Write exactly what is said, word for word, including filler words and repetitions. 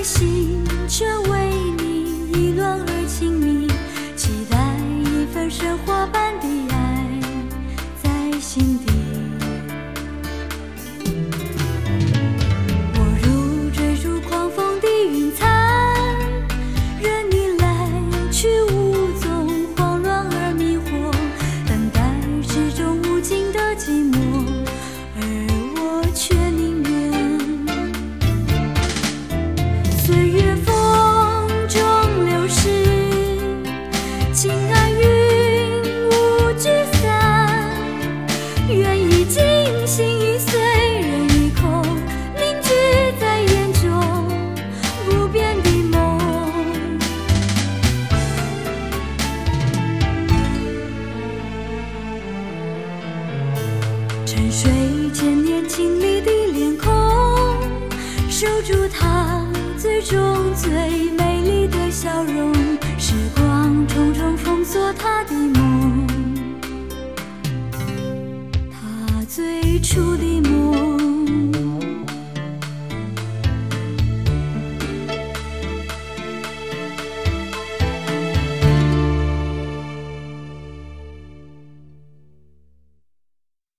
颗心却为你意乱而情迷，期待一份神话般的爱在心底。我如坠入狂风的云彩，任你来去无踪，慌乱而迷惑，等待之中无尽的寂寞，而我却宁愿岁月风中流逝，情爱云雾聚散，愿意尽心一碎，人一空，凝聚在眼中不变的梦。沉睡千年经历的脸孔，守住它最终最美丽的笑容，时光重重封锁他的梦，他最初的梦。